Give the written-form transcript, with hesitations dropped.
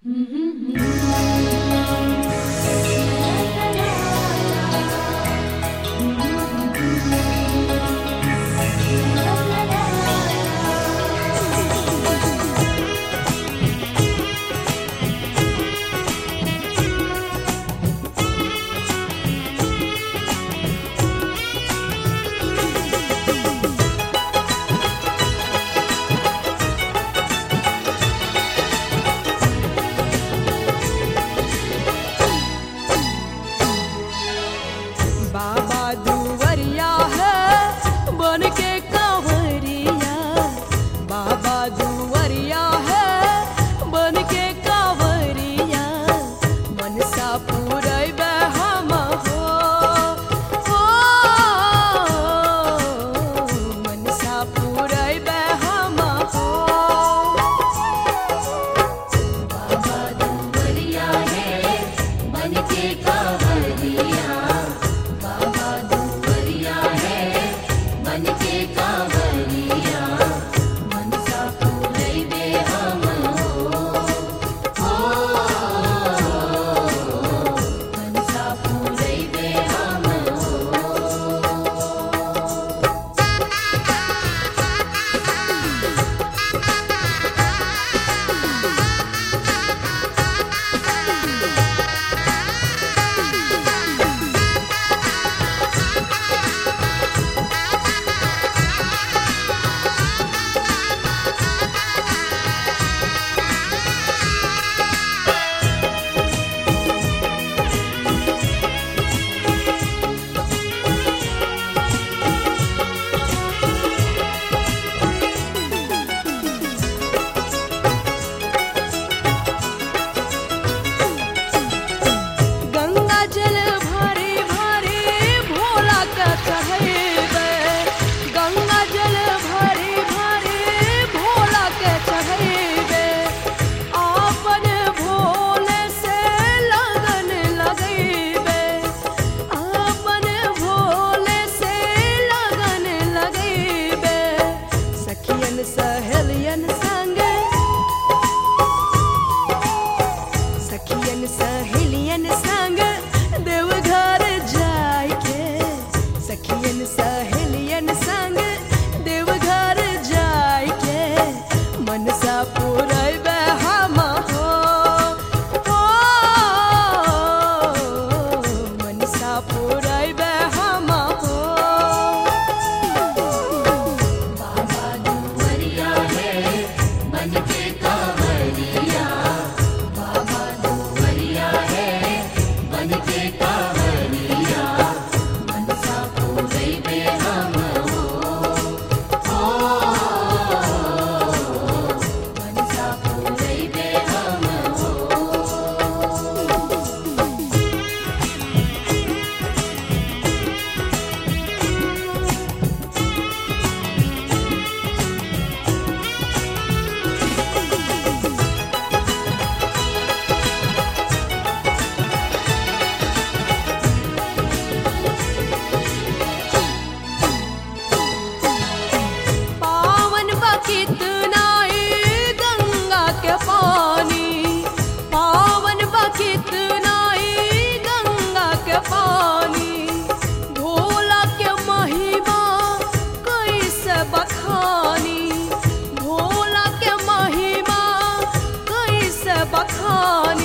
बाबा दुवरिया है बन के कांवरिया, बाबा दुवरिया है बन के कांवरिया, मनसा पुरैबे हम हो, मनसा पुरैबे हम हो। बाबा दुवरिया है बन के कांवरिया, बाबा दुवरिया है बन के कांवरिया, मनसा पुरैबे हम हो, मनसा पुरैबे हम हो। गंगा जल भरे भरे भोला के चढ़ैबे, गंगा जल भरे भरे भोला के चढ़ैबे, आपन भोले से लगन लगैबे, आपन भोले से लगन लगैबे, सखियन सहेलियन संगे, सखियन सहेलियन संग देवघर जाइके, सखियन सहेलियन संग देवघर जाइके, मनसा पुरैबे हम हो, मनसा पुरैबे हम हो। बाबा दुवरिया है बन के कांवरिया, बाबा दुवरिया है बन के कांवरिया, मनसा पुरैबे हम हो, मनसा पुरैबे हम हो। पावन बा कितना ई गंगा के पानी, पावन बा कितना ई गंगा के पानी, भोला के महिमा कैसे बखानी, भोला के महिमा कैसे बखानी।